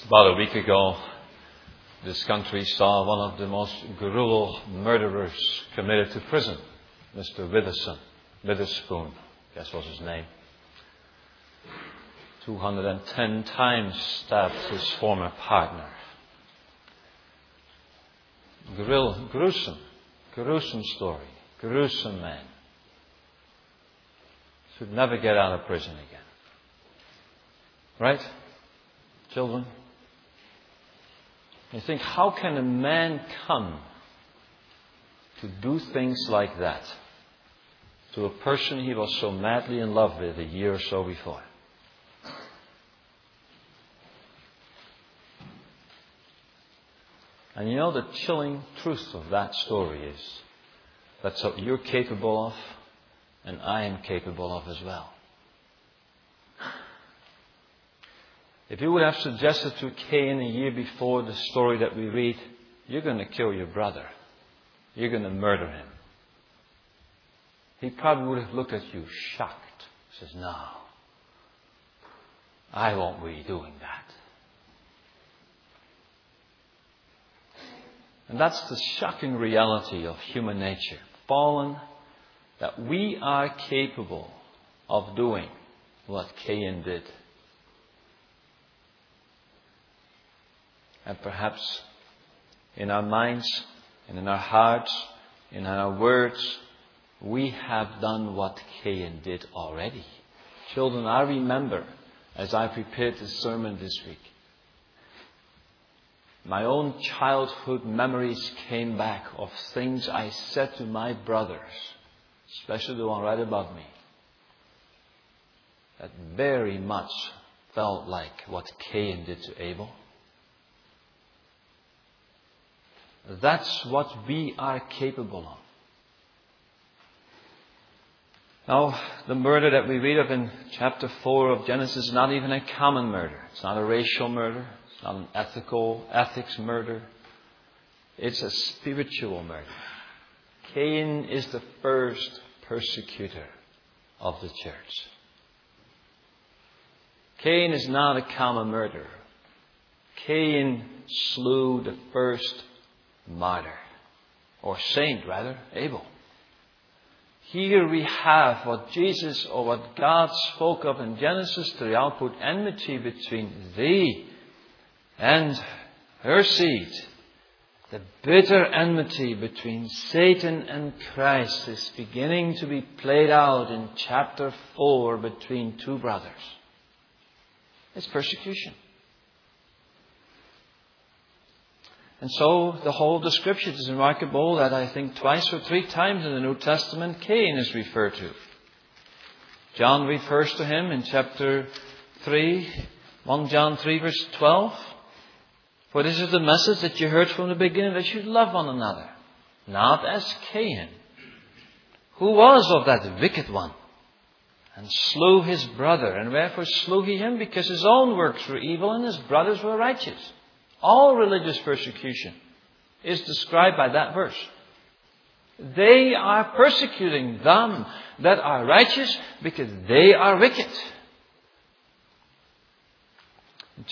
Just about a week ago, this country saw one of the most gruel murderers committed to prison, Mr. Witherspoon, I guess was his name. 210 times stabbed his former partner. Gruesome story, gruesome man. Should never get out of prison again. Right? Children? You think, how can a man come to do things like that to a person he was so madly in love with a year or so before? And you know, the chilling truth of that story is that's what you're capable of and I am capable of as well. If you would have suggested to Cain a year before the story that we read, you're going to kill your brother, you're going to murder him, he probably would have looked at you shocked. He says, no, I won't be doing that. And that's the shocking reality of human nature, fallen, that we are capable of doing what Cain did. And perhaps in our minds and in our hearts, in our words, we have done what Cain did already. Children, I remember as I prepared this sermon this week, my own childhood memories came back of things I said to my brothers, especially the one right above me, that very much felt like what Cain did to Abel. That's what we are capable of. Now, the murder that we read of in chapter 4 of Genesis is not even a common murder. It's not a racial murder. It's not an ethics murder. It's a spiritual murder. Cain is the first persecutor of the church. Cain is not a common murderer. Cain slew the first martyr, or saint rather, Abel. Here we have what Jesus or what God spoke of in Genesis 3. I'll put enmity between thee and her seed. The bitter enmity between Satan and Christ is beginning to be played out in chapter 4 between two brothers. It's persecution. And so the whole description is remarkable that I think twice or three times in the New Testament Cain is referred to. John refers to him in chapter 3, 1 John 3 verse 12. For this is the message that you heard from the beginning, that you love one another. Not as Cain, who was of that wicked one, and slew his brother. And wherefore slew he him? Because his own works were evil and his brothers were righteous. All religious persecution is described by that verse. They are persecuting them that are righteous because they are wicked. In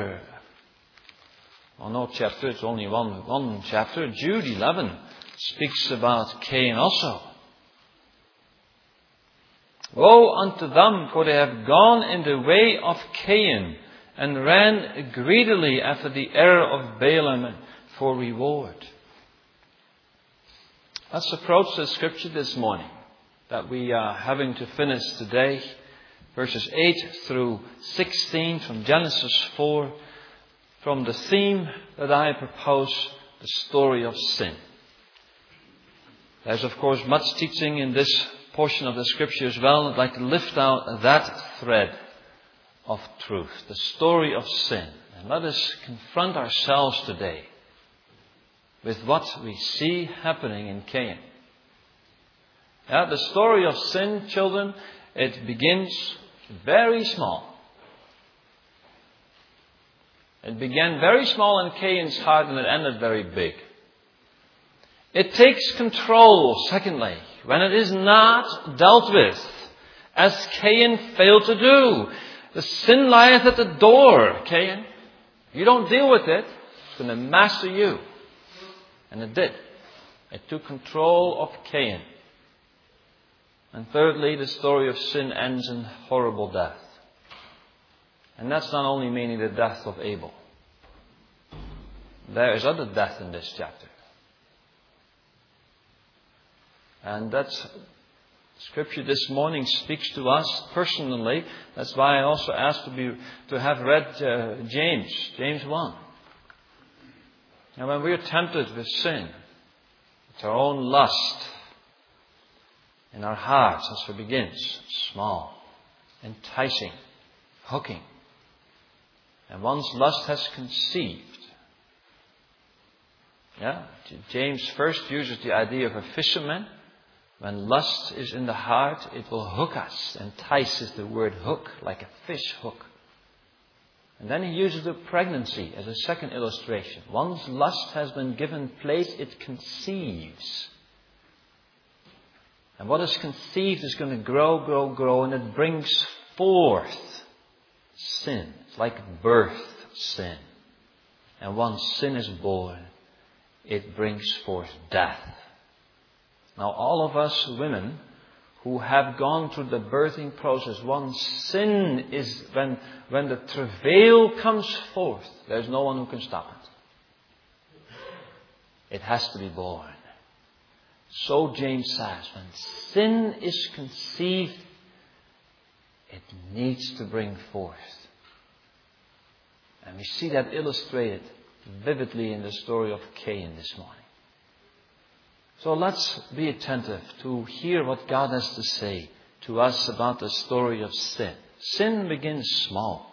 it's only one chapter. Jude 11 speaks about Cain also. Woe unto them, for they have gone in the way of Cain, and ran greedily after the error of Balaam for reward. Let's approach the scripture this morning that we are having to finish today. Verses 8 through 16 from Genesis 4. From the theme that I propose, the story of sin. There's of course much teaching in this portion of the scripture as well. I'd like to lift out that thread of truth, the story of sin. And let us confront ourselves today with what we see happening in Cain. The story of sin, children, it begins very small. It began very small in Cain's heart and it ended very big. It takes control, secondly, when it is not dealt with, as Cain failed to do. The sin lieth at the door, Cain. You don't deal with it, it's going to master you. And it did. It took control of Cain. And thirdly, the story of sin ends in horrible death. And that's not only meaning the death of Abel. There is other death in this chapter. And that's Scripture this morning speaks to us personally. That's why I also asked to have read James 1. Now when we are tempted with sin, it's our own lust in our hearts as it begins, small, enticing, hooking. And once lust has conceived, James first uses the idea of a fisherman. When lust is in the heart, it will hook us. Entice is the word hook, like a fish hook. And then he uses the pregnancy as a second illustration. Once lust has been given place, it conceives. And what is conceived is going to grow, and it brings forth sin. It's like birth sin. And once sin is born, it brings forth death. Now, all of us women who have gone through the birthing process, once sin is, when the travail comes forth, there's no one who can stop it. It has to be born. So James says, when sin is conceived, it needs to bring forth. And we see that illustrated vividly in the story of Cain this morning. So let's be attentive to hear what God has to say to us about the story of sin. Sin begins small.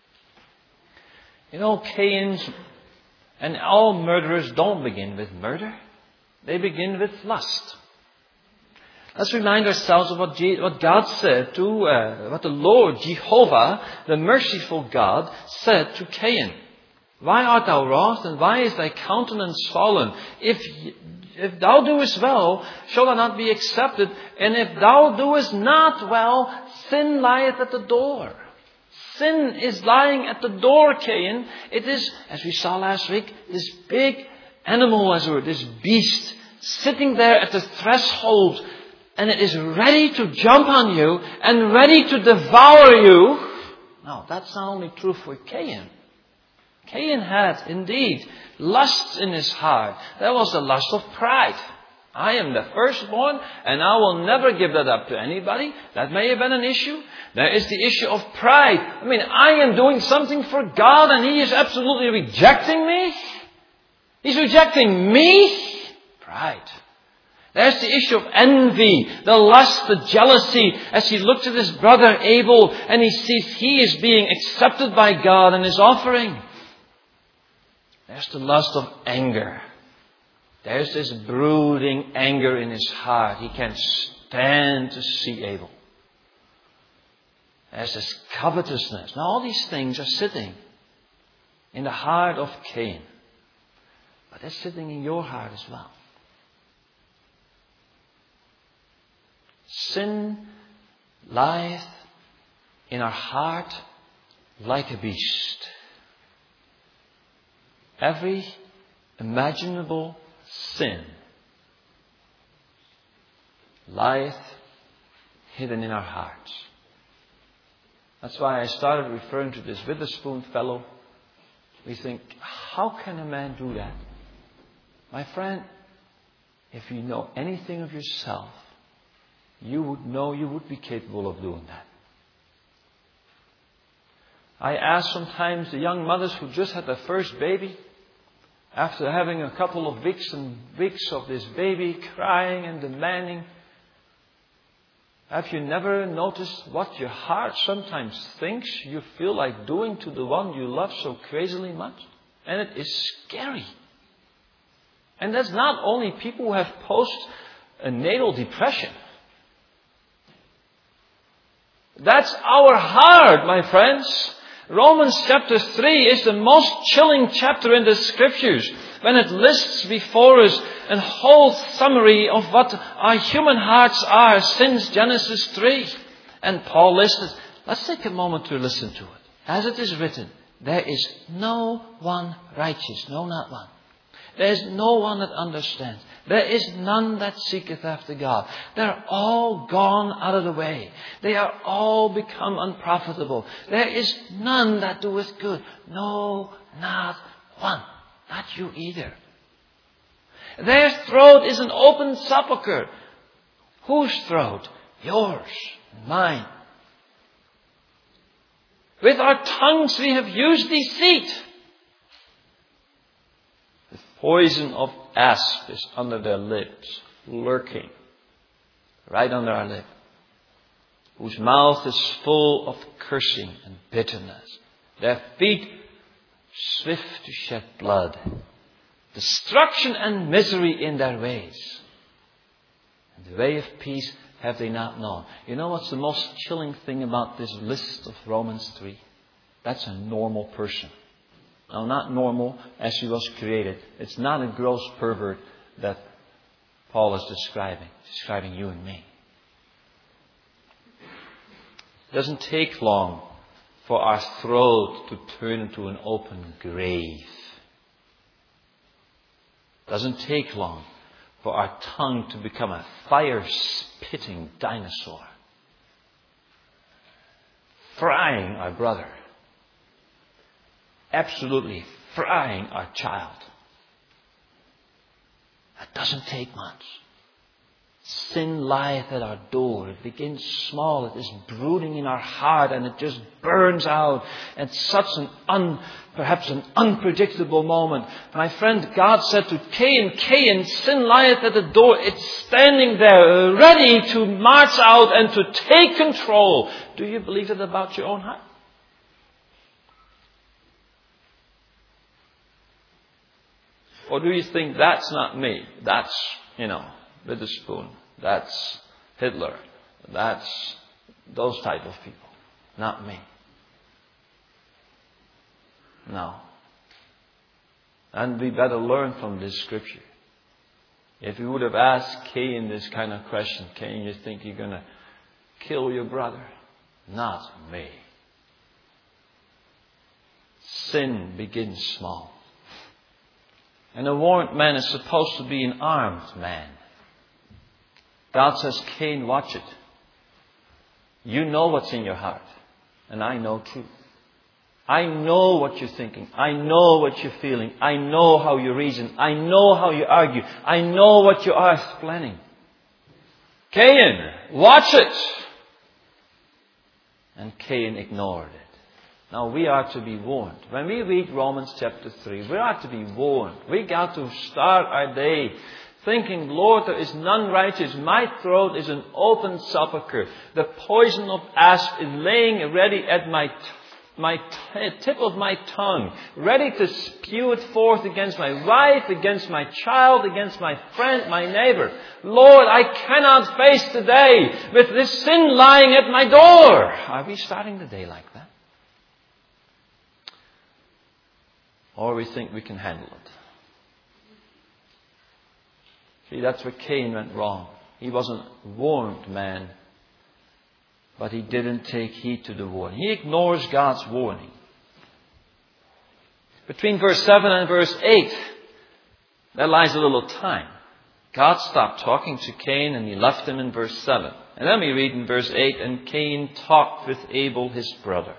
You know, Cain and all murderers don't begin with murder. They begin with lust. Let's remind ourselves of what God said to, what the Lord, Jehovah, the merciful God, said to Cain. Why art thou wroth, and why is thy countenance fallen? If thou doest well, shall thou not be accepted? And if thou doest not well, sin lieth at the door. Sin is lying at the door, Cain. It is, as we saw last week, this big animal, as it were, this beast, sitting there at the threshold, and it is ready to jump on you and ready to devour you. Now, that's not only true for Cain. Cain had, indeed, lust in his heart. That was the lust of pride. I am the firstborn, and I will never give that up to anybody. That may have been an issue. There is the issue of pride. I mean, I am doing something for God, and He is absolutely rejecting me. He's rejecting me. Pride. There's the issue of envy, the lust, the jealousy, as he looks at his brother Abel, and he sees he is being accepted by God in his offering. There's the lust of anger. There's this brooding anger in his heart. He can't stand to see Abel. There's this covetousness. Now all these things are sitting in the heart of Cain. But they're sitting in your heart as well. Sin lieth in our heart like a beast. Every imaginable sin lieth hidden in our hearts. That's why I started referring to this Witherspoon fellow. We think, how can a man do that? My friend, if you know anything of yourself, you would know you would be capable of doing that. I ask sometimes the young mothers who just had their first baby, after having a couple of weeks and weeks of this baby crying and demanding, have you never noticed what your heart sometimes thinks you feel like doing to the one you love so crazily much? And it is scary. And that's not only people who have postnatal depression. That's our heart, my friends. Romans chapter 3 is the most chilling chapter in the Scriptures, when it lists before us a whole summary of what our human hearts are since Genesis 3. And Paul listed. Let's take a moment to listen to it. As it is written, there is no one righteous, no, not one. There is no one that understands. There is none that seeketh after God. They're all gone out of the way. They are all become unprofitable. There is none that doeth good. No, not one. Not you either. Their throat is an open sepulchre. Whose throat? Yours and mine. With our tongues we have used deceit. The poison of asp is under their lips, lurking, right under our lip. Whose mouth is full of cursing and bitterness. Their feet swift to shed blood. Destruction and misery in their ways. And the way of peace have they not known. You know what's the most chilling thing about this list of Romans 3? That's a normal person. Now, not normal as he was created. It's not a gross pervert that Paul is describing you and me. It doesn't take long for our throat to turn into an open grave. It doesn't take long for our tongue to become a fire-spitting dinosaur, frying our brother, absolutely frying our child. That doesn't take much. Sin lieth at our door. It begins small. It is brooding in our heart and it just burns out at such perhaps an unpredictable moment. My friend, God said to Cain, Cain, sin lieth at the door. It's standing there ready to march out and to take control. Do you believe it about your own heart? Or do you think that's not me? That's, with a spoon. That's Hitler. That's those type of people. Not me. No. And we better learn from this scripture. If we would have asked Cain this kind of question, Cain, you think you're going to kill your brother? Not me. Sin begins small. And a warned man is supposed to be an armed man. God says, Cain, watch it. You know what's in your heart. And I know too. I know what you're thinking. I know what you're feeling. I know how you reason. I know how you argue. I know what you are planning. Cain, watch it. And Cain ignored it. Now we are to be warned. When we read Romans chapter 3, we are to be warned. We got to start our day thinking, Lord, there is none righteous. My throat is an open sepulchre. The poison of asp is laying ready at my tip of my tongue, ready to spew it forth against my wife, against my child, against my friend, my neighbor. Lord, I cannot face the day with this sin lying at my door. Are we starting the day like that? Or we think we can handle it? See, that's where Cain went wrong. He was a warned man, but he didn't take heed to the warning. He ignores God's warning. Between verse 7 and verse 8, there lies a little time. God stopped talking to Cain and he left him in verse 7. And then we read in verse 8, and Cain talked with Abel his brother.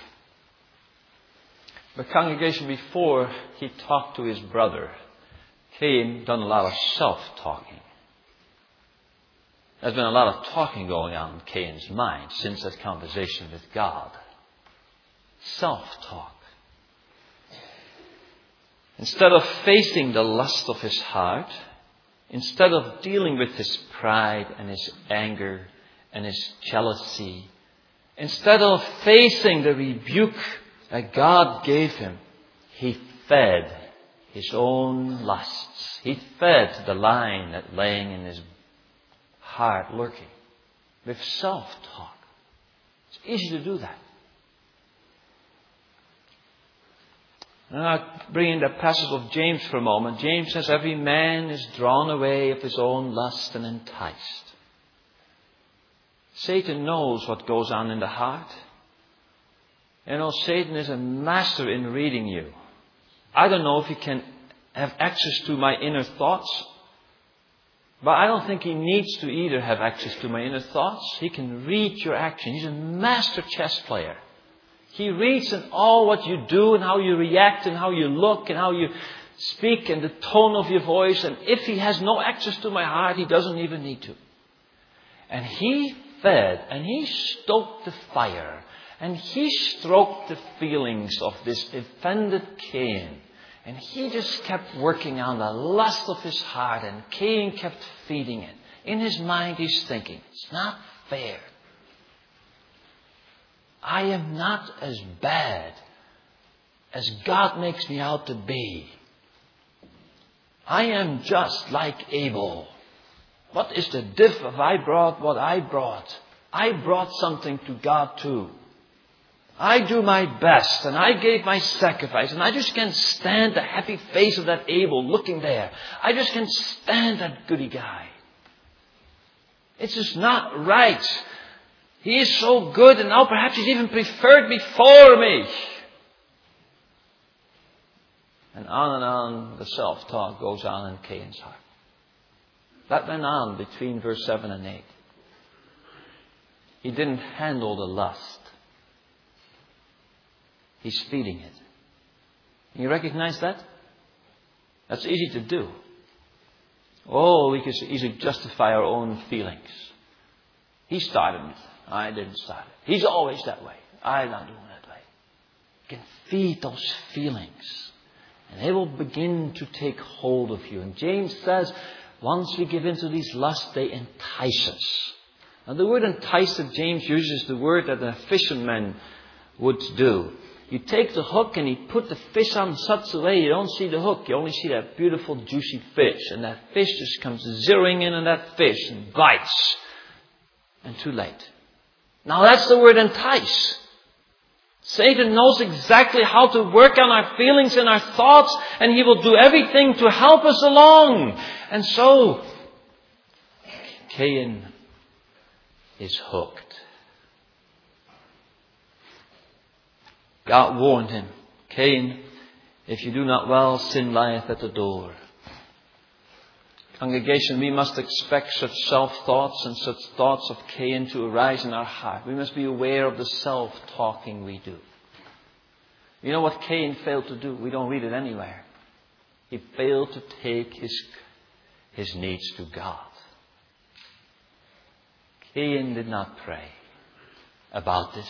The congregation before he talked to his brother, Cain done a lot of self-talking. There's been a lot of talking going on in Cain's mind since that conversation with God. Self-talk. Instead of facing the lust of his heart, instead of dealing with his pride and his anger and his jealousy, instead of facing the rebuke that God gave him, he fed his own lusts. He fed the lion that laying in his heart lurking with self-talk. It's easy to do that. And I'll bring in the passage of James for a moment. James says, every man is drawn away of his own lust and enticed. Satan knows what goes on in the heart. You know, Satan is a master in reading you. I don't know if he can have access to my inner thoughts. But I don't think he needs to either have access to my inner thoughts. He can read your action. He's a master chess player. He reads in all what you do and how you react and how you look and how you speak and the tone of your voice. And if he has no access to my heart, he doesn't even need to. And he fed and he stoked the fire and he stroked the feelings of this offended Cain. And he just kept working on the lust of his heart, and Cain kept feeding it. In his mind he's thinking, it's not fair. I am not as bad as God makes me out to be. I am just like Abel. What is the diff if I brought what I brought? I brought something to God too. I do my best and I gave my sacrifice and I just can't stand the happy face of that Abel looking there. I just can't stand that goody guy. It's just not right. He is so good and now perhaps he's even preferred before me. And on the self-talk goes on in Cain's heart. That went on between verse 7 and 8. He didn't handle the lust. He's feeding it. You recognize that? That's easy to do. Oh, we can easily justify our own feelings. He started it. I didn't start it. He's always that way. I'm not doing it that way. You can feed those feelings. And they will begin to take hold of you. And James says, once we give into these lusts, they entice us. Now the word entice that James uses is the word that a fisherman would do. You take the hook and you put the fish on such a way you don't see the hook. You only see that beautiful juicy fish. And that fish just comes zeroing in on that fish and bites. And too late. Now that's the word entice. Satan knows exactly how to work on our feelings and our thoughts. And he will do everything to help us along. And so, Cain is hooked. God warned him, Cain, if you do not well, sin lieth at the door. Congregation, we must expect such self-thoughts and such thoughts of Cain to arise in our heart. We must be aware of the self-talking we do. You know what Cain failed to do? We don't read it anywhere. He failed to take his needs to God. Cain did not pray about this.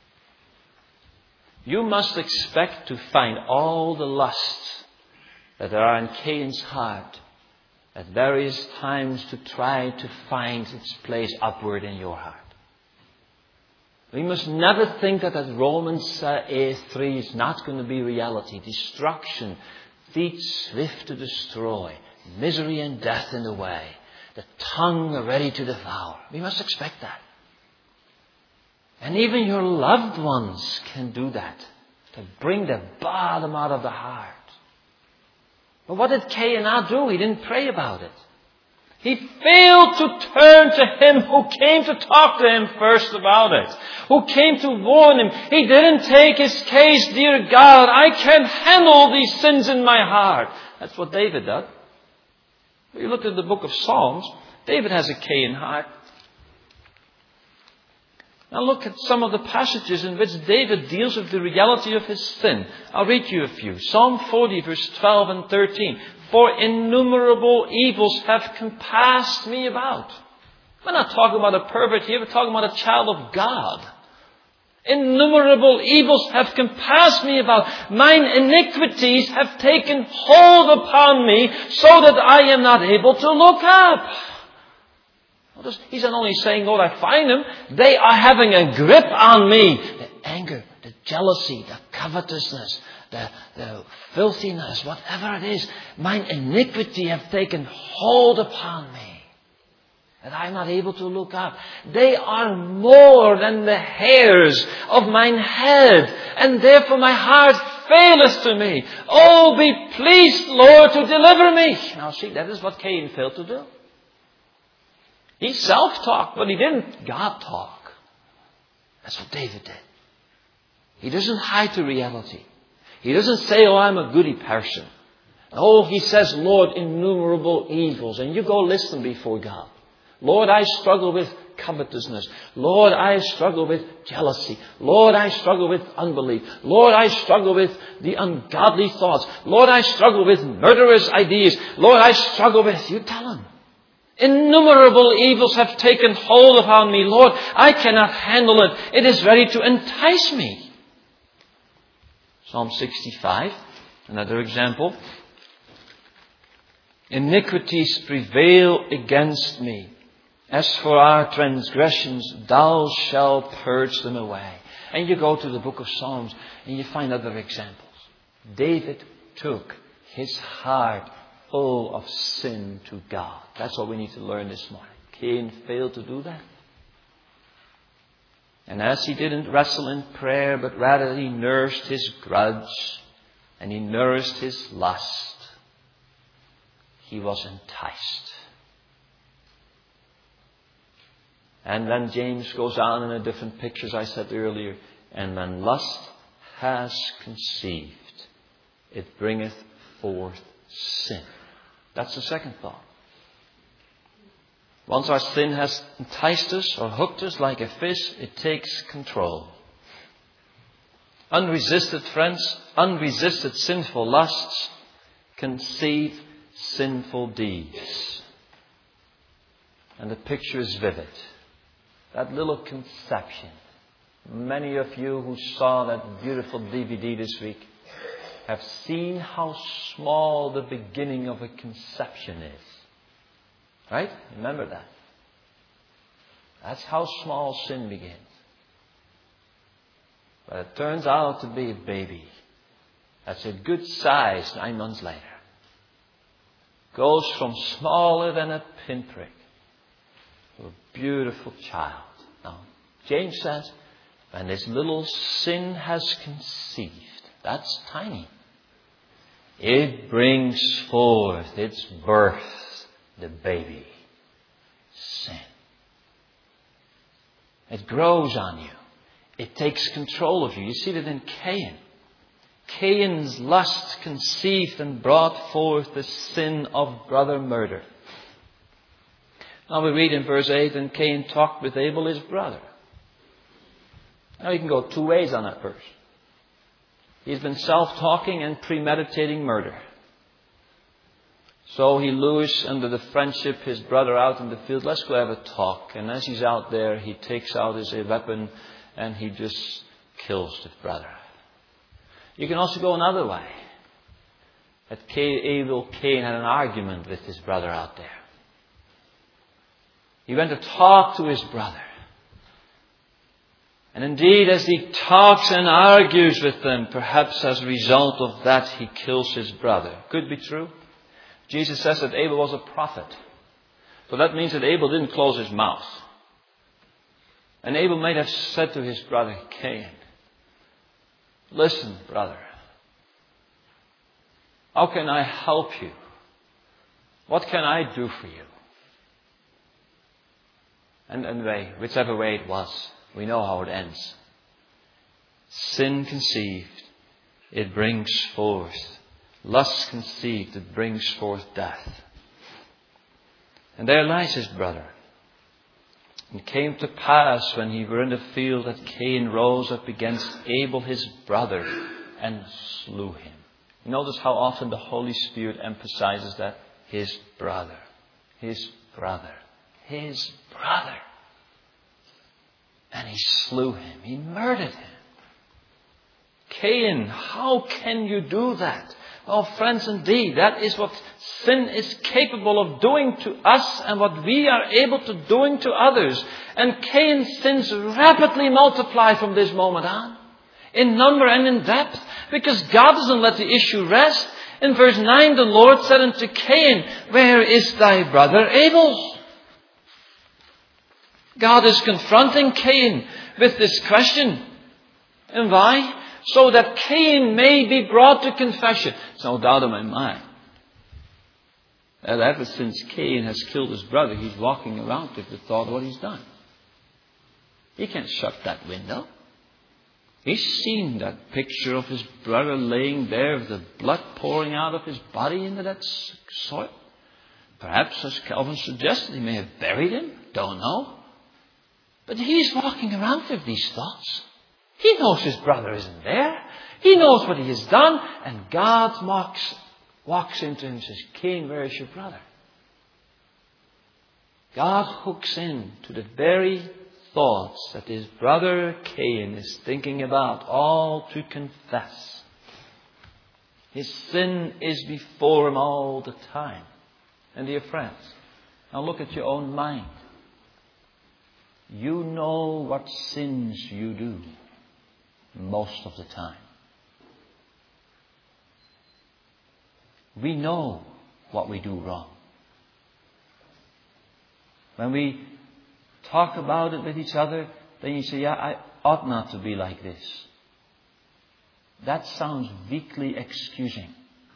You must expect to find all the lusts that there are in Cain's heart at various times to try to find its place upward in your heart. We must never think that Romans 3 is not going to be reality. Destruction, feet swift to destroy, misery and death in the way, the tongue ready to devour. We must expect that. And even your loved ones can do that. To bring the bottom out of the heart. But what did Cain not do? He didn't pray about it. He failed to turn to him who came to talk to him first about it. Who came to warn him. He didn't take his case, dear God, I can't handle these sins in my heart. That's what David did. If you look at the book of Psalms, David has a Cain heart. Now look at some of the passages in which David deals with the reality of his sin. I'll read you a few. Psalm 40 verse 12 and 13. For innumerable evils have compassed me about. We're not talking about a pervert here. We're talking about a child of God. Innumerable evils have compassed me about. Mine iniquities have taken hold upon me so that I am not able to look up. He's not only saying, Lord, I find them. They are having a grip on me. The anger, the jealousy, the covetousness, the filthiness, whatever it is. Mine iniquity have taken hold upon me. That I am not able to look up. They are more than the hairs of mine head. And therefore my heart faileth to me. Oh, be pleased, Lord, to deliver me. Now see, that is what Cain failed to do. He self-talked, but he didn't God-talk. That's what David did. He doesn't hide the reality. He doesn't say, oh, I'm a goody person. Oh, he says, Lord, innumerable evils. And you go listen before God. Lord, I struggle with covetousness. Lord, I struggle with jealousy. Lord, I struggle with unbelief. Lord, I struggle with the ungodly thoughts. Lord, I struggle with murderous ideas. Lord, I struggle with... You tell him. Innumerable evils have taken hold upon me. Lord, I cannot handle it. It is ready to entice me. Psalm 65, another example. Iniquities prevail against me. As for our transgressions, thou shalt purge them away. And you go to the book of Psalms and you find other examples. David took his heart full of sin to God. That's what we need to learn this morning. Cain failed to do that. And as he didn't wrestle in prayer, but rather he nursed his grudge and he nourished his lust, he was enticed. And then James goes on in a different picture, as I said earlier. And when lust has conceived, it bringeth forth sin. That's the second thought. Once our sin has enticed us or hooked us like a fish, it takes control. Unresisted, friends, unresisted sinful lusts conceive sinful deeds. And the picture is vivid. That little conception. Many of you who saw that beautiful DVD this week have seen how small the beginning of a conception is. Right? Remember that. That's how small sin begins. But it turns out to be a baby. That's a good size 9 months later. Goes from smaller than a pinprick to a beautiful child. Now, James says, when this little sin has conceived, that's tiny. It brings forth its birth, the baby, sin. It grows on you. It takes control of you. You see that in Cain. Cain's lust conceived and brought forth the sin of brother murder. Now we read in verse 8, and Cain talked with Abel his brother. Now you can go two ways on that verse. He's been self-talking and premeditating murder. So he lures under the friendship his brother out in the field. Let's go have a talk. And as he's out there, he takes out his weapon and he just kills his brother. You can also go another way. That Cain had an argument with his brother out there. He went to talk to his brother. And indeed, as he talks and argues with them, perhaps as a result of that, he kills his brother. Could be true. Jesus says that Abel was a prophet. So that means that Abel didn't close his mouth. And Abel might have said to his brother Cain, listen, brother, how can I help you? What can I do for you? And anyway, whichever way it was, we know how it ends. Sin conceived, it brings forth. Lust conceived, it brings forth death. And there lies his brother. And it came to pass when he were in the field that Cain rose up against Abel his brother and slew him. You notice how often the Holy Spirit emphasizes that? His brother. His brother. His brother. And he slew him. He murdered him. Cain, how can you do that? Oh, friends, indeed, that is what sin is capable of doing to us and what we are able to doing to others. And Cain's sins rapidly multiply from this moment on, in number and in depth, because God doesn't let the issue rest. In verse 9, the Lord said unto Cain, where is thy brother Abel? God is confronting Cain with this question. And why? So that Cain may be brought to confession. There's no doubt in my mind that ever since Cain has killed his brother, he's walking around with the thought of what he's done. He can't shut that window. He's seen that picture of his brother laying there with the blood pouring out of his body into that soil. Perhaps, as Calvin suggested, he may have buried him. Don't know. But he's walking around with these thoughts. He knows his brother isn't there. He knows what he has done. And God walks into him and says, Cain, where is your brother? God hooks in to the very thoughts that his brother Cain is thinking about, all to confess. His sin is before him all the time. And dear friends, now look at your own mind. You know what sins you do most of the time. We know what we do wrong. When we talk about it with each other, then you say, yeah, I ought not to be like this. That sounds weakly excusing.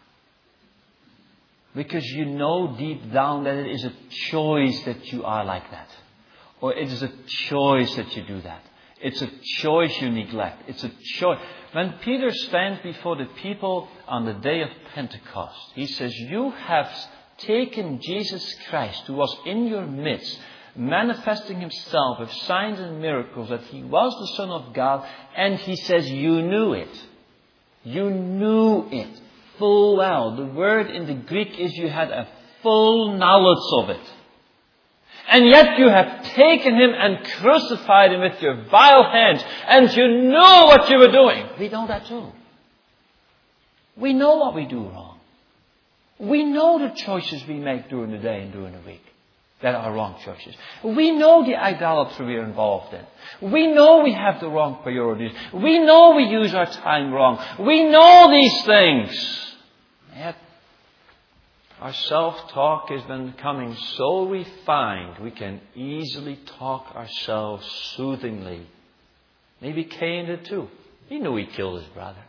Because you know deep down that it is a choice that you are like that. Or it is a choice that you do that. It's a choice you neglect. It's a choice. When Peter stands before the people on the day of Pentecost, he says, you have taken Jesus Christ, who was in your midst, manifesting himself with signs and miracles, that he was the Son of God, and he says, you knew it. You knew it full well. The word in the Greek is you had a full knowledge of it. And yet you have taken him and crucified him with your vile hands. And you know what you were doing. We know that too. We know what we do wrong. We know the choices we make during the day and during the week that are wrong choices. We know the idolatry we are involved in. We know we have the wrong priorities. We know we use our time wrong. We know these things. Yet our self-talk has been becoming so refined, we can easily talk ourselves soothingly. Maybe Cain did too. He knew he killed his brother.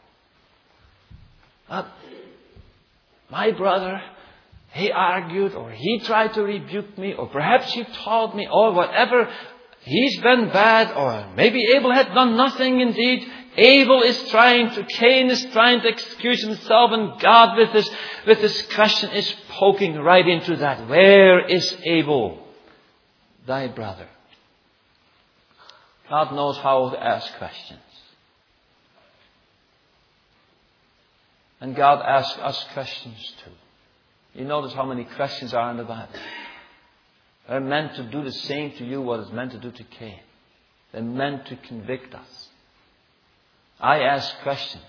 My brother, he argued, or he tried to rebuke me, or perhaps he taught me, or whatever. He's been bad, or maybe Abel had done nothing indeed. Cain is trying to excuse himself, and God with this question is poking right into that. Where is Abel, thy brother? God knows how to ask questions. And God asks us questions too. You notice how many questions are in the Bible. They're meant to do the same to you what it's meant to do to Cain. They're meant to convict us. I ask questions,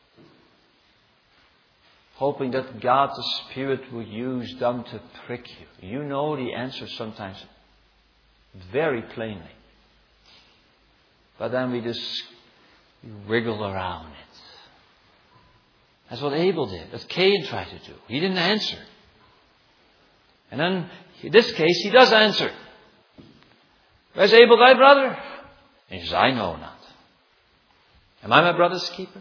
hoping that God the Spirit will use them to prick you. You know the answer sometimes very plainly. But then we just wriggle around it. That's what Abel did. That's what Cain tried to do. He didn't answer. And then, in this case, he does answer. Where's Abel, thy brother? And he says, I know not. Am I my brother's keeper?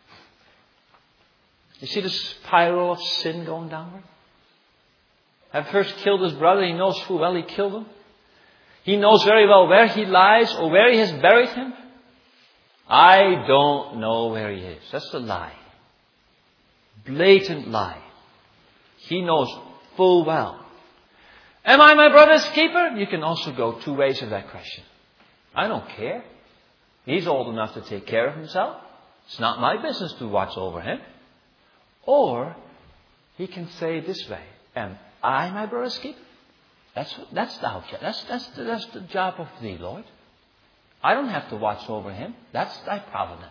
You see the spiral of sin going downward? Have first killed his brother. He knows full well he killed him. He knows very well where he lies or where he has buried him. I don't know where he is. That's the lie. Blatant lie. He knows full well. Am I my brother's keeper? You can also go two ways of that question. I don't care. He's old enough to take care of himself. It's not my business to watch over him. Or he can say this way, am I my brother's keeper? That's the job of thee, Lord. I don't have to watch over him. That's thy providence.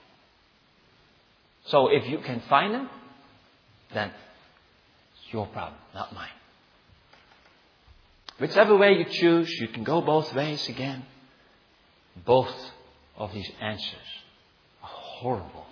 So if you can find him, then it's your problem, not mine. Whichever way you choose, you can go both ways again. Both of these answers are horrible.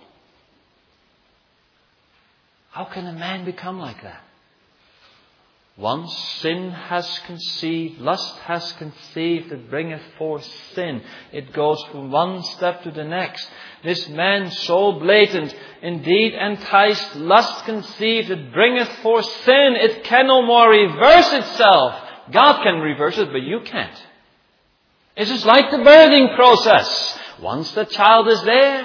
How can a man become like that? Once sin has conceived, lust has conceived, it bringeth forth sin. It goes from one step to the next. This man so blatant, indeed enticed, lust conceived, it bringeth forth sin. It can no more reverse itself. God can reverse it, but you can't. It's just like the birthing process. Once the child is there,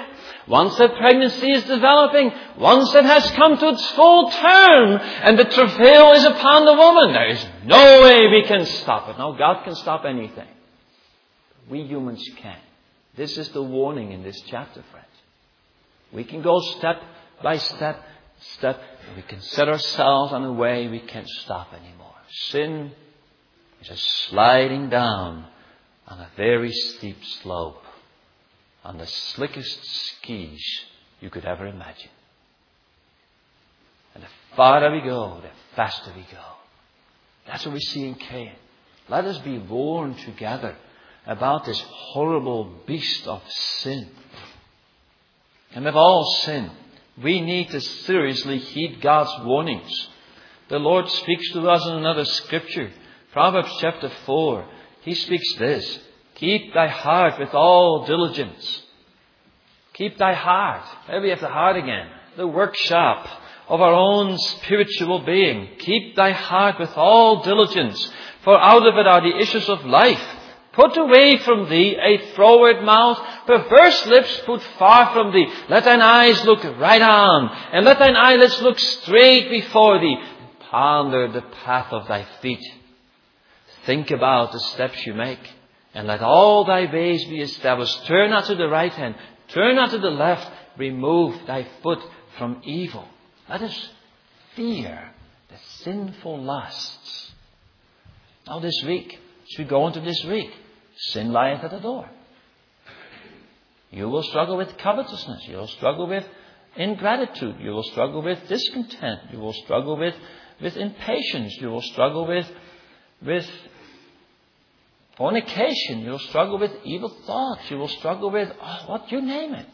once that pregnancy is developing, once it has come to its full term, and the travail is upon the woman, there is no way we can stop it. No, God can stop anything. We humans can't. This is the warning in this chapter, friends. We can go step by step. We can set ourselves on a way we can't stop anymore. Sin is a sliding down on a very steep slope, on the slickest skis you could ever imagine. And the farther we go, the faster we go. That's what we see in Cain. Let us be warned together about this horrible beast of sin. And with all sin, we need to seriously heed God's warnings. The Lord speaks to us in another scripture. Proverbs chapter 4. He speaks this. Keep thy heart with all diligence. Keep thy heart. There we have the heart again. The workshop of our own spiritual being. Keep thy heart with all diligence. For out of it are the issues of life. Put away from thee a froward mouth, perverse lips put far from thee. Let thine eyes look right on, and let thine eyelids look straight before thee. Ponder the path of thy feet. Think about the steps you make, and let all thy ways be established. Turn not to the right hand, turn not to the left. Remove thy foot from evil. Let us fear the sinful lusts. Now this week, as we go into this week, sin lieth at the door. You will struggle with covetousness. You will struggle with ingratitude. You will struggle with discontent. You will struggle with impatience. You will struggle with fornication. You will struggle with evil thoughts. You will struggle with, you name it.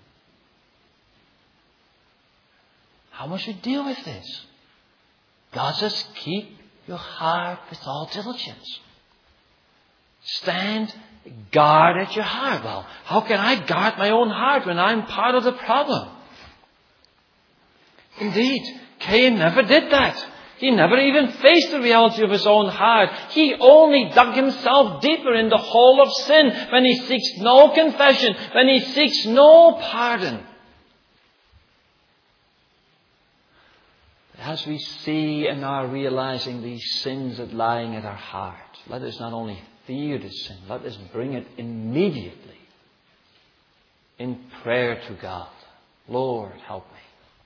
How must we deal with this? God says, keep your heart with all diligence. Stand guard at your heart. Well, how can I guard my own heart when I'm part of the problem? Indeed, Cain never did that. He never even faced the reality of his own heart. He only dug himself deeper in the hole of sin when he seeks no confession, when he seeks no pardon. As we see and are realizing these sins that lying at our heart, let us not only fear the sin, let us bring it immediately in prayer to God. Lord, help me.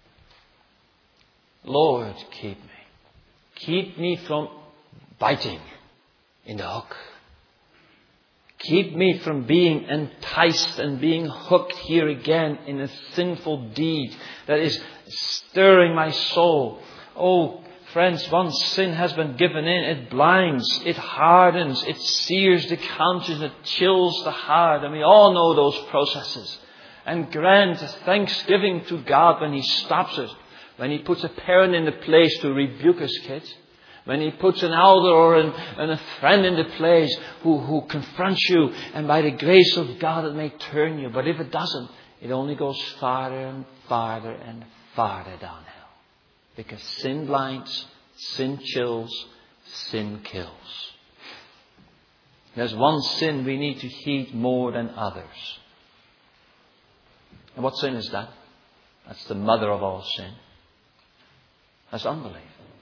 Lord, keep me. Keep me from biting in the hook. Keep me from being enticed and being hooked here again in a sinful deed that is stirring my soul. Oh, friends, once sin has been given in, it blinds, it hardens, it sears the conscience, it chills the heart. And we all know those processes. And grant thanksgiving to God when He stops it. When He puts a parent in the place to rebuke his kids. When He puts an elder or a friend in the place who confronts you, and by the grace of God it may turn you. But if it doesn't, it only goes farther and farther and farther downhill. Because sin blinds, sin chills, sin kills. There's one sin we need to heed more than others. And what sin is that? That's the mother of all sin. That's unbelief.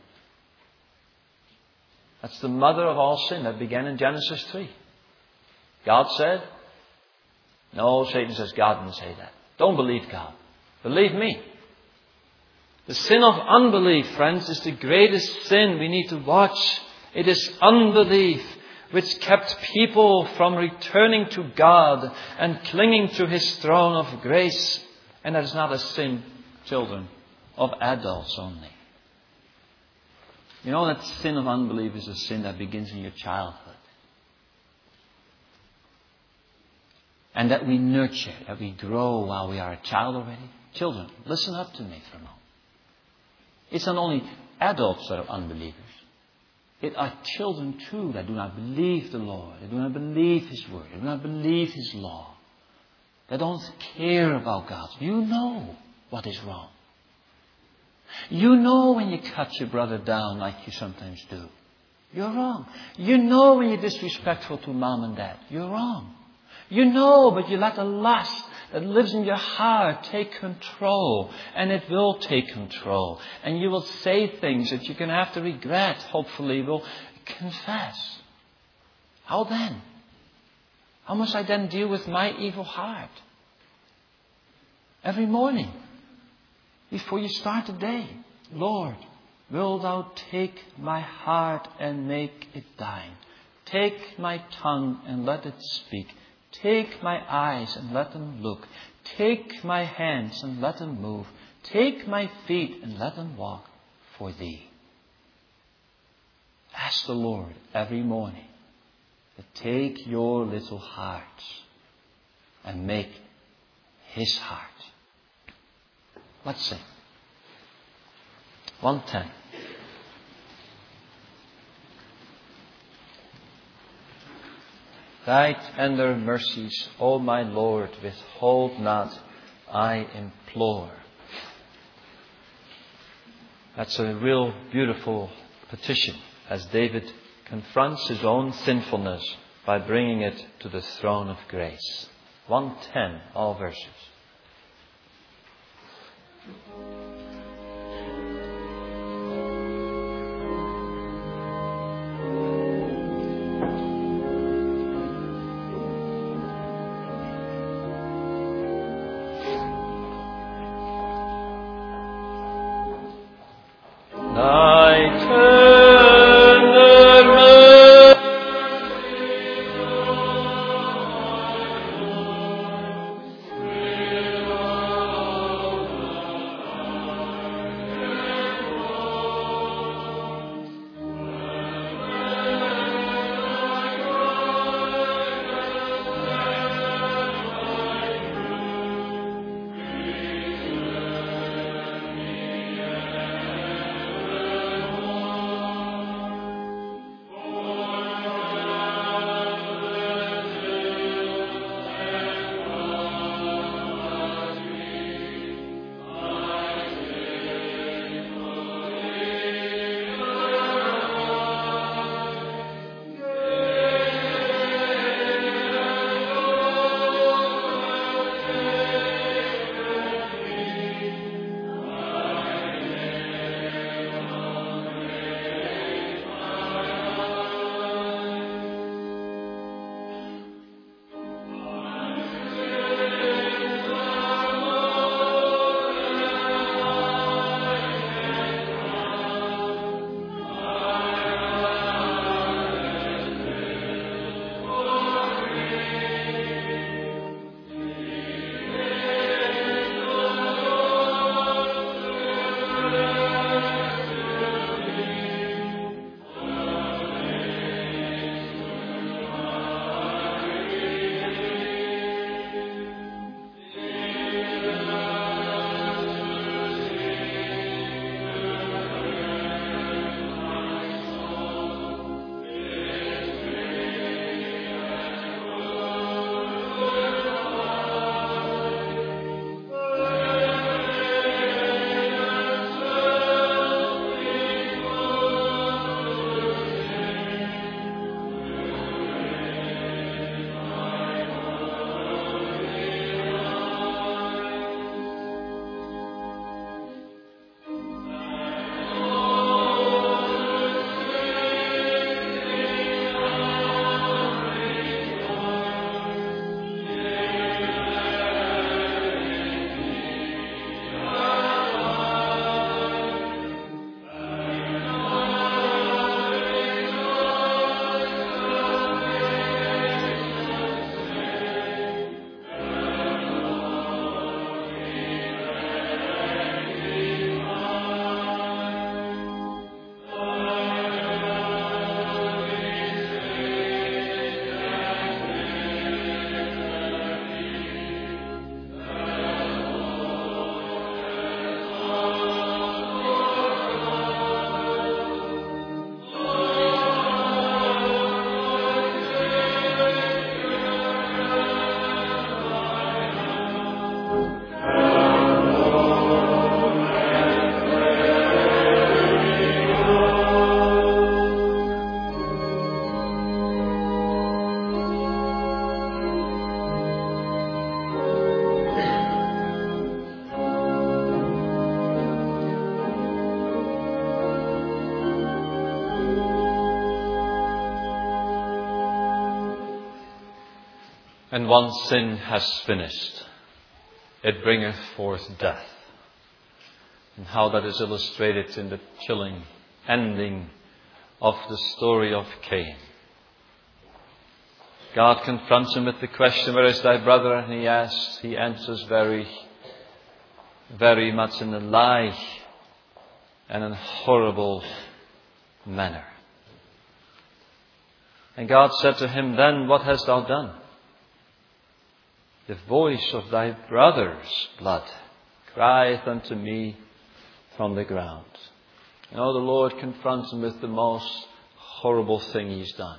That's the mother of all sin that began in Genesis 3. God said, no, Satan says God didn't say that. Don't believe God. Believe me. The sin of unbelief, friends, is the greatest sin we need to watch. It is unbelief which kept people from returning to God and clinging to His throne of grace. And that is not a sin, children, of adults only. You know that sin of unbelief is a sin that begins in your childhood. And that we nurture, that we grow while we are a child already. Children, listen up to me for a moment. It's not only adults that are unbelievers. It are children too that do not believe the Lord. They do not believe His word. They do not believe His law. They don't care about God. You know what is wrong. You know when you cut your brother down like you sometimes do. You're wrong. You know when you're disrespectful to mom and dad. You're wrong. You know, but you let the lust that lives in your heart take control. And it will take control. And you will say things that you're going to have to regret. Hopefully you will confess. How then? How must I then deal with my evil heart? Every morning, before you start the day, Lord, will thou take my heart and make it thine? Take my tongue and let it speak. Take my eyes and let them look. Take my hands and let them move. Take my feet and let them walk for thee. Ask the Lord every morning to take your little heart and make His heart. Let's sing. 110. Thy tender mercies, O my Lord, withhold not, I implore. That's a real beautiful petition as David confronts his own sinfulness by bringing it to the throne of grace. 110, all verses. And once sin has finished, it bringeth forth death. And how that is illustrated in the chilling ending of the story of Cain. God confronts him with the question, where is thy brother? And he answers very, very much in a lie and in a horrible manner. And God said to him, then what hast thou done? The voice of thy brother's blood crieth unto me from the ground. You know, the Lord confronts him with the most horrible thing he's done.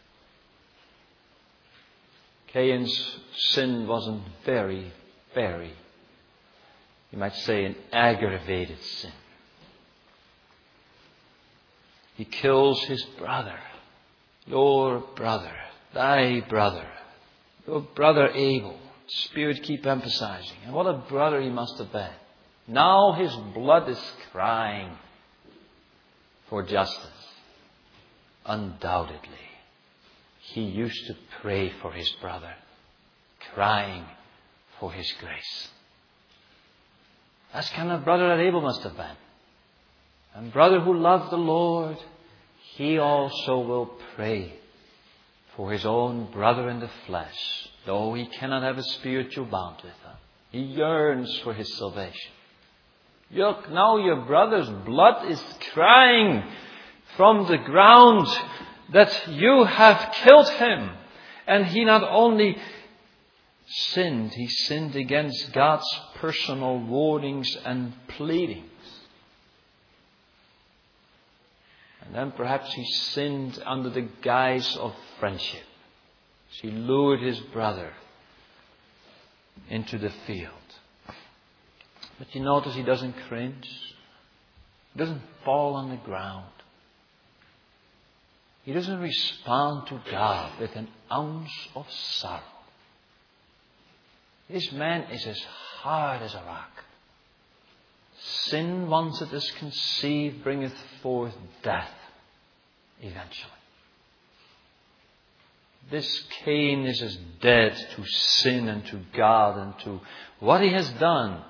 Cain's sin wasn't very, you might say, an aggravated sin. He kills his brother, your brother, thy brother, your brother Abel. Spirit keep emphasizing. And what a brother he must have been. Now his blood is crying for justice. Undoubtedly, he used to pray for his brother, crying for his grace. That's kind of brother that Abel must have been. And brother who loved the Lord, he also will pray for his own brother in the flesh, though he cannot have a spiritual bond with him. He yearns for his salvation. Look, now your brother's blood is crying from the ground that you have killed him. And he not only sinned, he sinned against God's personal warnings and pleadings. And then perhaps he sinned under the guise of friendship. He lured his brother into the field. But you notice he doesn't cringe. He doesn't fall on the ground. He doesn't respond to God with an ounce of sorrow. This man is as hard as a rock. Sin, once it is conceived, bringeth forth death eventually. This Cain is as dead to sin and to God and to what he has done.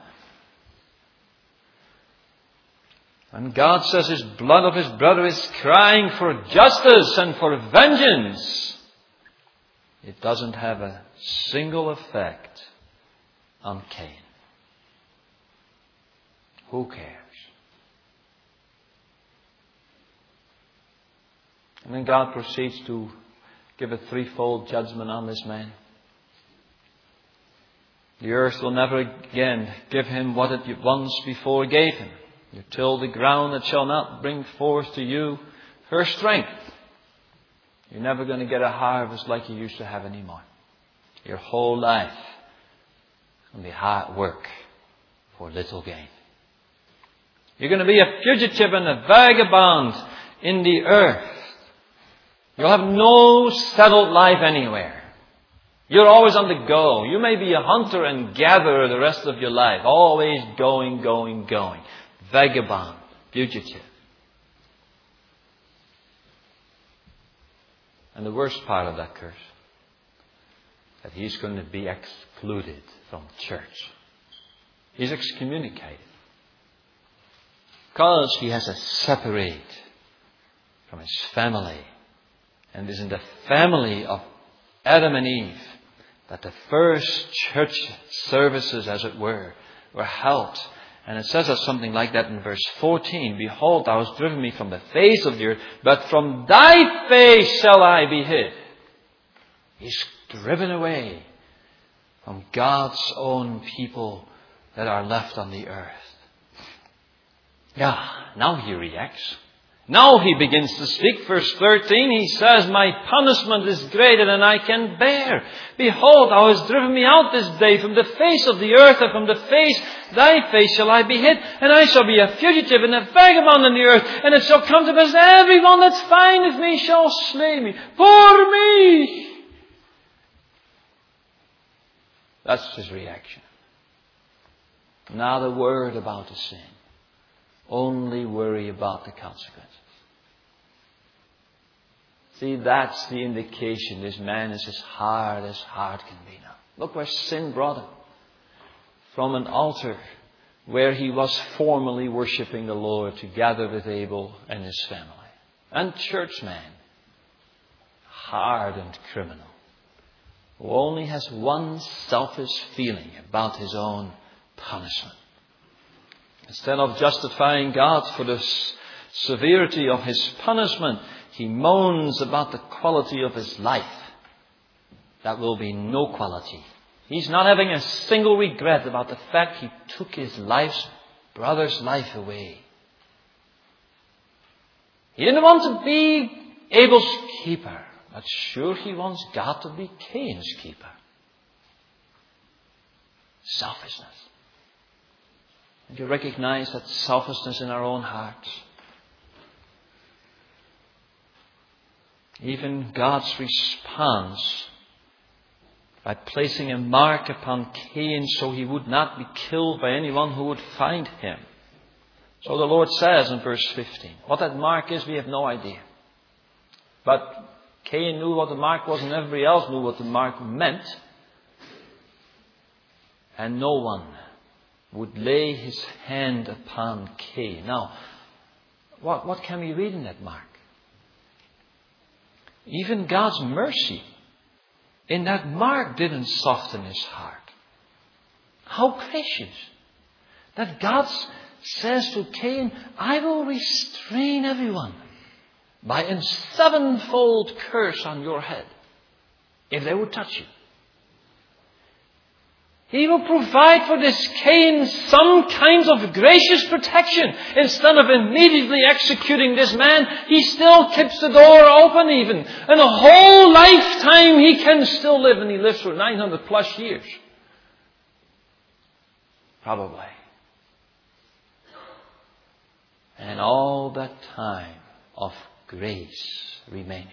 And God says his blood of his brother is crying for justice and for vengeance. It doesn't have a single effect on Cain. Who cares? And then God proceeds to give a threefold judgment on this man. The earth will never again give him what it once before gave him. You till the ground that shall not bring forth to you her strength. You're never going to get a harvest like you used to have anymore. Your whole life will be hard work for little gain. You're going to be a fugitive and a vagabond in the earth. You'll have no settled life anywhere. You're always on the go. You may be a hunter and gatherer the rest of your life. Always going. Vagabond, fugitive. And the worst part of that curse, that he's going to be excluded from church. He's excommunicated. Because he has to separate from his family. And it is in the family of Adam and Eve that the first church services, as it were held. And it says us something like that in verse 14. Behold, thou hast driven me from the face of the earth, but from thy face shall I be hid. He's driven away from God's own people that are left on the earth. Yeah, now he reacts. Now he begins to speak. Verse 13, he says, my punishment is greater than I can bear. Behold, thou hast driven me out this day from the face of the earth, and from the face, thy face shall I be hid. And I shall be a fugitive and a vagabond in the earth. And it shall come to pass, everyone that findeth me shall slay me. Poor me! That's his reaction. Not a word about the sin. Only worry about the consequences. See, that's the indication this man is as hard can be now. Look where sin brought him. From an altar where he was formerly worshipping the Lord together with Abel and his family. And churchman, hardened criminal, who only has one selfish feeling about his own punishment. Instead of justifying God for the severity of his punishment, he moans about the quality of his life. That will be no quality. He's not having a single regret about the fact he took his brother's life away. He didn't want to be Abel's keeper, but sure he wants God to be Cain's keeper. Selfishness. And you recognize that selfishness in our own hearts. Even God's response by placing a mark upon Cain so he would not be killed by anyone who would find him. So the Lord says in verse 15, what that mark is, we have no idea. But Cain knew what the mark was and everybody else knew what the mark meant. And no one would lay his hand upon Cain. Now, what can we read in that mark? Even God's mercy in that mark didn't soften his heart. How gracious that God says to Cain, I will restrain everyone by a sevenfold curse on your head if they would touch you. He will provide for this Cain some kinds of gracious protection. Instead of immediately executing this man, he still keeps the door open even. And a whole lifetime he can still live, and he lives for 900 plus years. Probably. And all that time of grace remaining.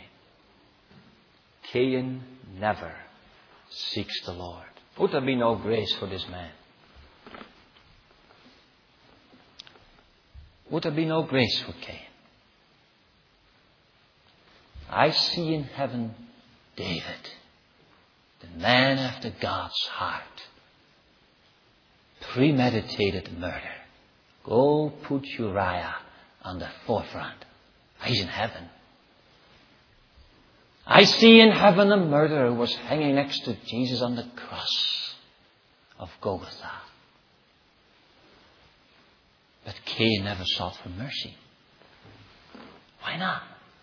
Cain never seeks the Lord. Would there be no grace for this man? Would there be no grace for Cain? I see in heaven David, the man after God's heart, premeditated murder. Go put Uriah on the forefront. He's in heaven. I see in heaven a murderer who was hanging next to Jesus on the cross of Golgotha. But Cain never sought for mercy. Why not?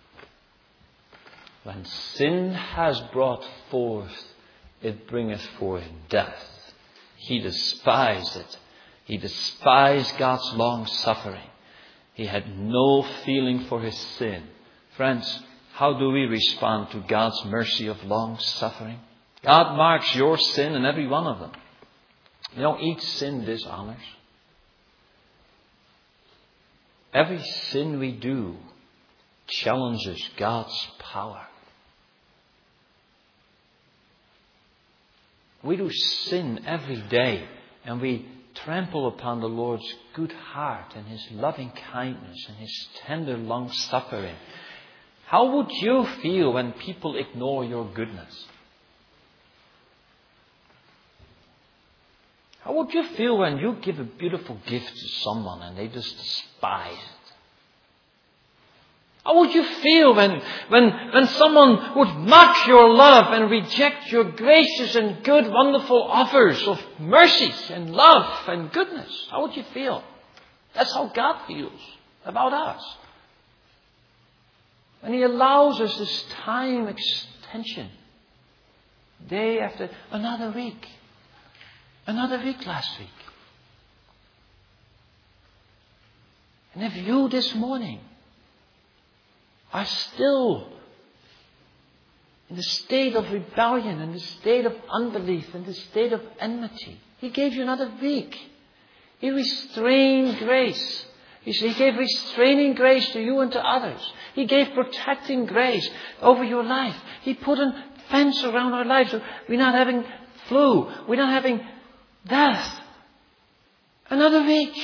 When sin has brought forth, it bringeth forth death. He despised it. He despised God's long suffering. He had no feeling for his sin. Friends, how do we respond to God's mercy of long suffering? God marks your sin and every one of them. You know, each sin dishonors. Every sin we do challenges God's power. We do sin every day and we trample upon the Lord's good heart and His loving kindness and His tender long suffering. How would you feel when people ignore your goodness? How would you feel when you give a beautiful gift to someone and they just despise it? How would you feel when someone would mock your love and reject your gracious and good, wonderful offers of mercies and love and goodness? How would you feel? That's how God feels about us. When He allows us this time extension, day after another week last week. And if you this morning are still in the state of rebellion, in the state of unbelief, in the state of enmity, He gave you another week. He restrained grace. He gave restraining grace to you and to others. He gave protecting grace over your life. He put a fence around our lives. So we're not having flu. We're not having death. Another week.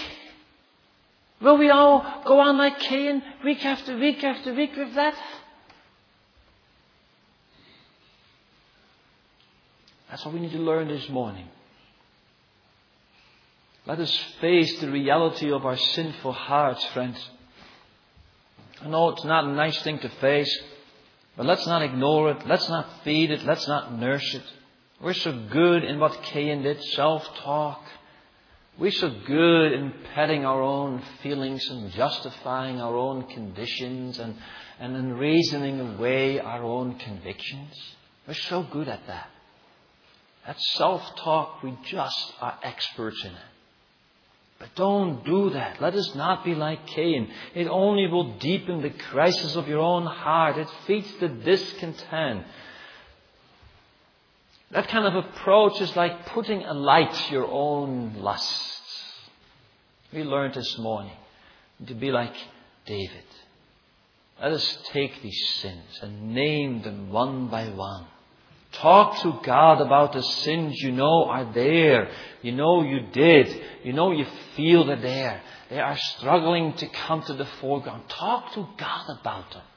Will we all go on like Cain, week after week after week with that? That's what we need to learn this morning. Let us face the reality of our sinful hearts, friends. I know it's not a nice thing to face, but let's not ignore it. Let's not feed it. Let's not nurse it. We're so good in what Cain did, self-talk. We're so good in petting our own feelings and justifying our own conditions and in reasoning away our own convictions. We're so good at that. That self-talk, we just are experts in it. But don't do that. Let us not be like Cain. It only will deepen the crisis of your own heart. It feeds the discontent. That kind of approach is like putting a light to your own lusts. We learned this morning to be like David. Let us take these sins and name them one by one. Talk to God about the sins you know are there. You know you did. You know you feel they're there. They are struggling to come to the foreground. Talk to God about them.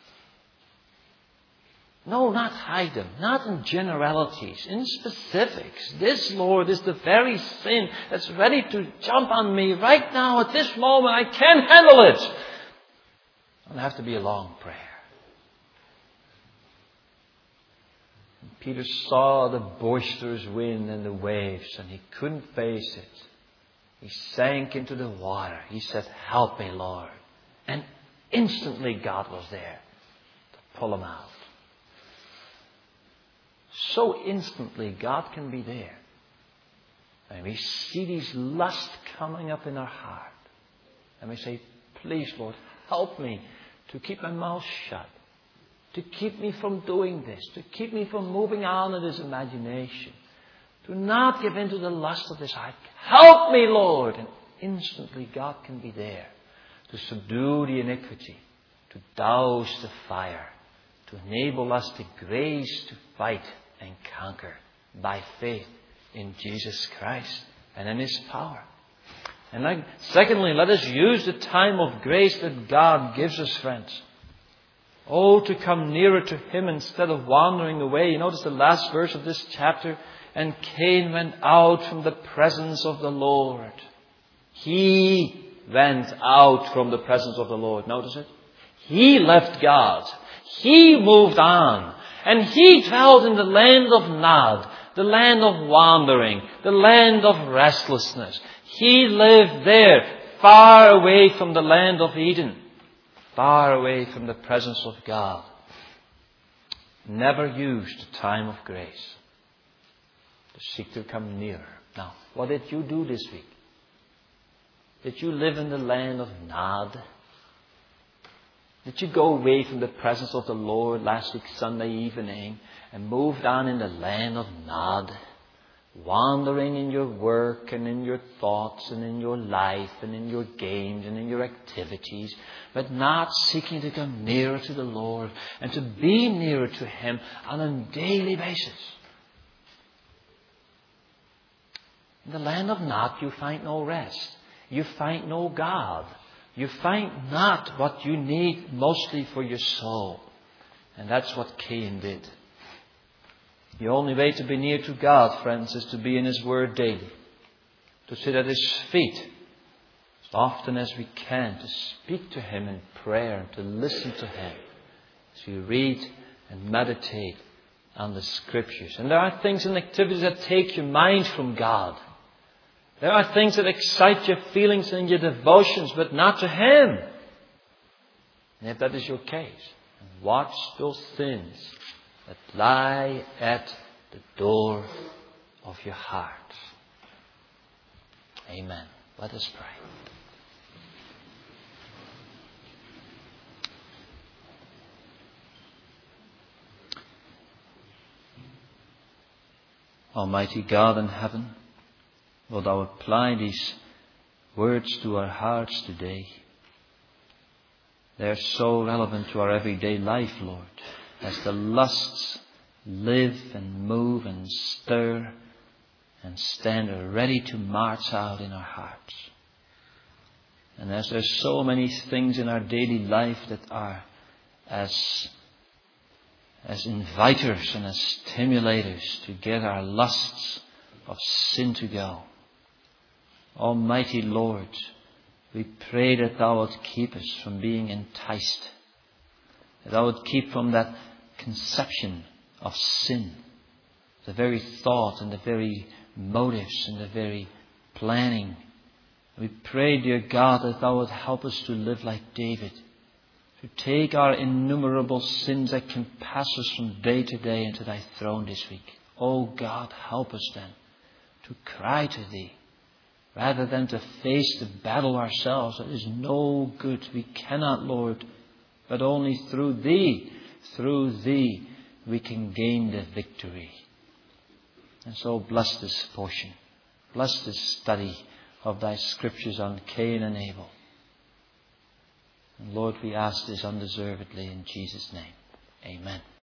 No, not hide them. Not in generalities. In specifics. This, Lord, is the very sin that's ready to jump on me right now at this moment. I can't handle it. It'll have to be a long prayer. Peter saw the boisterous wind and the waves, and he couldn't face it. He sank into the water. He said, "Help me, Lord." And instantly God was there to pull him out. So instantly God can be there. And we see these lusts coming up in our heart. And we say, "Please, Lord, help me to keep my mouth shut. To keep me from doing this. To keep me from moving on in this imagination. To not give in to the lust of this heart. Help me, Lord." And instantly God can be there to subdue the iniquity. To douse the fire. To enable us the grace to fight and conquer by faith in Jesus Christ and in His power. And secondly, let us use the time of grace that God gives us, friends. Oh, to come nearer to Him instead of wandering away. You notice the last verse of this chapter. And Cain went out from the presence of the Lord. He went out from the presence of the Lord. Notice it. He left God. He moved on. And he dwelled in the land of Nod, the land of wandering, the land of restlessness. He lived there, far away from the land of Eden, far away from the presence of God. Never used the time of grace to seek to come nearer. Now, what did you do this week? Did you live in the land of Nod? Did you go away from the presence of the Lord last week, Sunday evening, and moved on in the land of Nod? Wandering in your work and in your thoughts and in your life and in your games and in your activities, but not seeking to come nearer to the Lord and to be nearer to Him on a daily basis. In the land of Nod, you find no rest. You find no God. You find not what you need mostly for your soul. And that's what Cain did. The only way to be near to God, friends, is to be in His Word daily. To sit at His feet as often as we can. To speak to Him in prayer and to listen to Him. As you read and meditate on the Scriptures. And there are things and activities that take your mind from God. There are things that excite your feelings and your devotions, but not to Him. And if that is your case, watch those sins that lie at the door of your heart. Amen. Let us pray. Almighty God in heaven, will Thou apply these words to our hearts today? They are so relevant to our everyday life, Lord, as the lusts live and move and stir and stand ready to march out in our hearts. And as there's so many things in our daily life that are as as inviters and as stimulators to get our lusts of sin to go. Almighty Lord, we pray that Thou wilt keep us from being enticed, that Thou wilt keep from that conception of sin, the very thought and the very motives and the very planning. We pray, dear God, that Thou wilt help us to live like David, to take our innumerable sins that can pass us from day to day into Thy throne this week. Oh God, help us then to cry to Thee, rather than to face the battle ourselves. That is no good. We cannot, Lord, but only through Thee, we can gain the victory. And so bless this portion. Bless this study of Thy Scriptures on Cain and Abel. And Lord, we ask this undeservedly in Jesus' name. Amen.